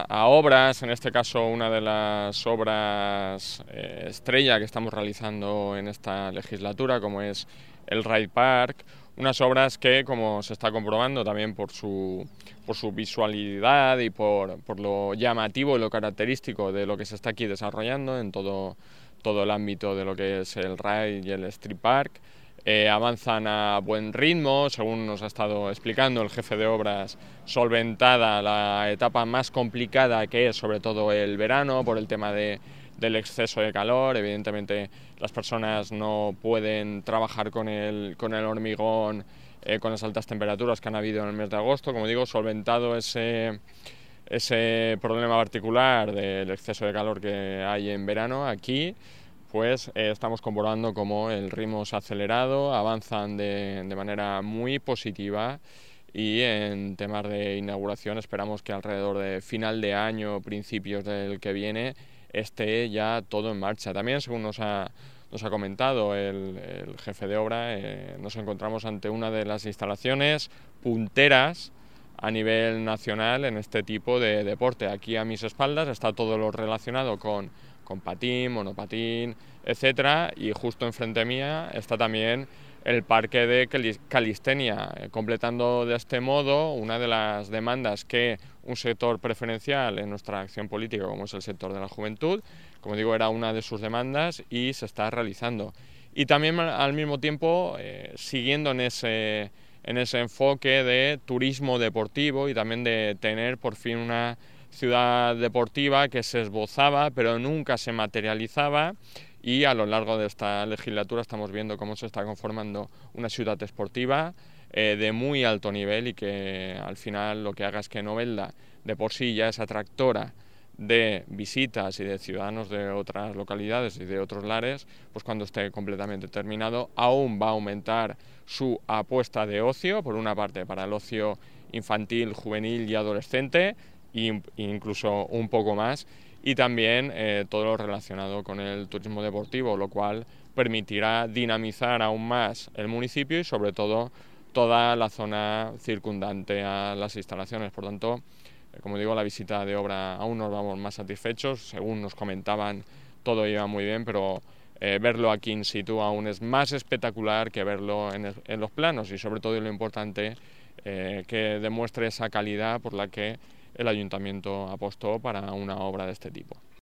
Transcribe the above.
a obras, en este caso una de las obras estrella que estamos realizando en esta legislatura, como es el Ride Park, unas obras que, como se está comprobando también por su visualidad y por lo llamativo y lo característico de lo que se está aquí desarrollando en todo el ámbito de lo que es el Ride y el Street Park, avanzan a buen ritmo, según nos ha estado explicando el jefe de obras, solventada la etapa más complicada, que es sobre todo el verano, por el tema del exceso de calor. Evidentemente las personas no pueden trabajar con el hormigón con las altas temperaturas que han habido en el mes de agosto. Como digo, solventado ese problema particular del exceso de calor que hay en verano, aquí pues estamos comprobando cómo el ritmo se ha acelerado, avanzan de manera muy positiva, y en temas de inauguración esperamos que alrededor de final de año, principios del que viene, esté ya todo en marcha. También, según nos ha comentado el jefe de obra, nos encontramos ante una de las instalaciones punteras a nivel nacional en este tipo de deporte. Aquí a mis espaldas está todo lo relacionado con patín, monopatín, etcétera, y justo enfrente mía está también el parque de calistenia, completando de este modo una de las demandas que un sector preferencial en nuestra acción política, como es el sector de la juventud, como digo, era una de sus demandas y se está realizando. Y también al mismo tiempo siguiendo en ese enfoque de turismo deportivo y también de tener por fin una ciudad deportiva que se esbozaba pero nunca se materializaba, y a lo largo de esta legislatura estamos viendo cómo se está conformando una ciudad esportiva de muy alto nivel, y que al final lo que haga es que Novelda de por sí ya es atractora de visitas y de ciudadanos de otras localidades y de otros lares, pues cuando esté completamente terminado aún va a aumentar su apuesta de ocio, por una parte para el ocio infantil, juvenil y adolescente, e incluso un poco más, y también todo lo relacionado con el turismo deportivo, lo cual permitirá dinamizar aún más el municipio y sobre todo toda la zona circundante a las instalaciones. Por tanto, como digo, la visita de obra aún nos vamos más satisfechos. Según nos comentaban, todo iba muy bien, pero verlo aquí in situ aún es más espectacular que verlo en los planos, y sobre todo, y lo importante, que demuestre esa calidad por la que el ayuntamiento apostó para una obra de este tipo.